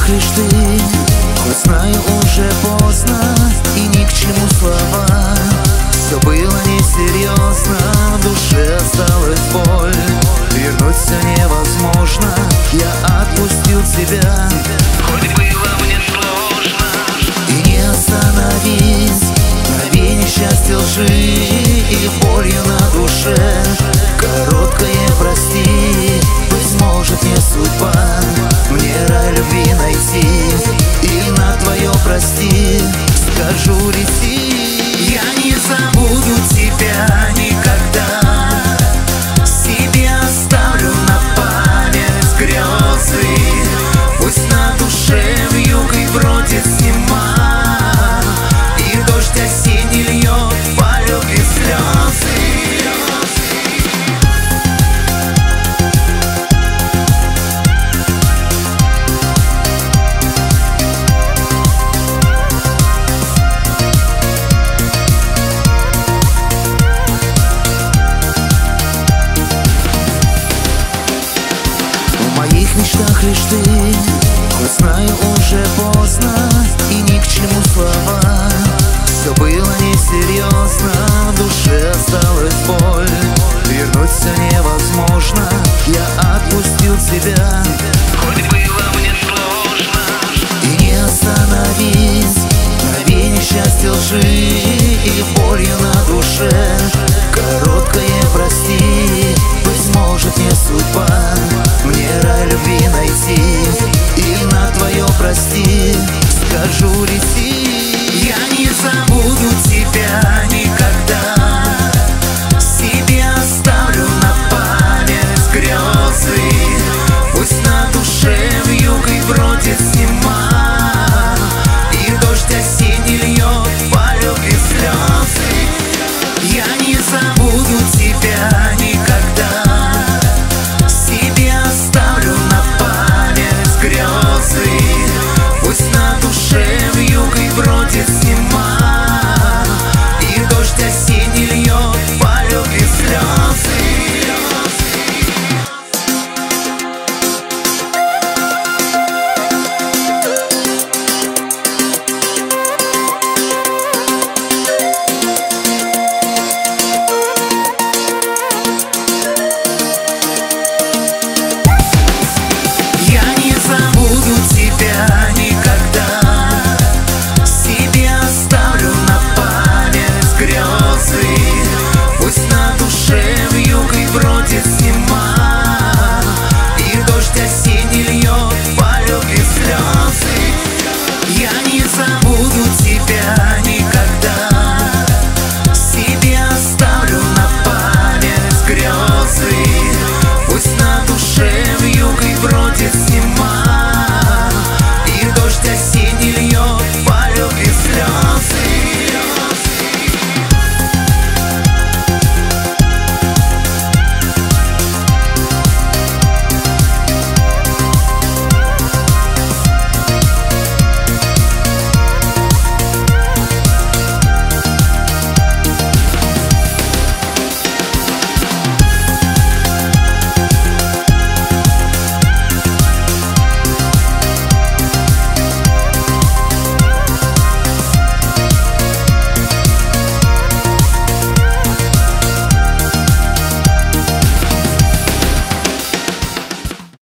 мечтах лишь ты. Хоть знаю, уже поздно и ни к чему слова. Все было несерьезно, в душе осталась боль. Вернуть все невозможно, я отпустил тебя. Хоть было мне сложно. И не остановись, мгновение счастья лжи и болью на душе. Короткое прости, быть может не судьба мне рай любви найти. И на твое прости скажу лети. Я не забуду тебя никогда, себе оставлю на память грезы. Пусть на душе вьюгой бродит зима, и дождь осенний льет по любви слезы. В моих мечтах лишь ты. Хоть знаю, уже поздно и ни к чему слова. Все было несерьезно, в душе осталась боль. Вернуть все невозможно, я отпустил тебя. Хоть было мне сложно. И не остановись, мгновение счастья лжи и болью на душе. Короткое прости, быть может не судьба мне рай любви найти. И на твое прости скажу лети. Я не забуду тебя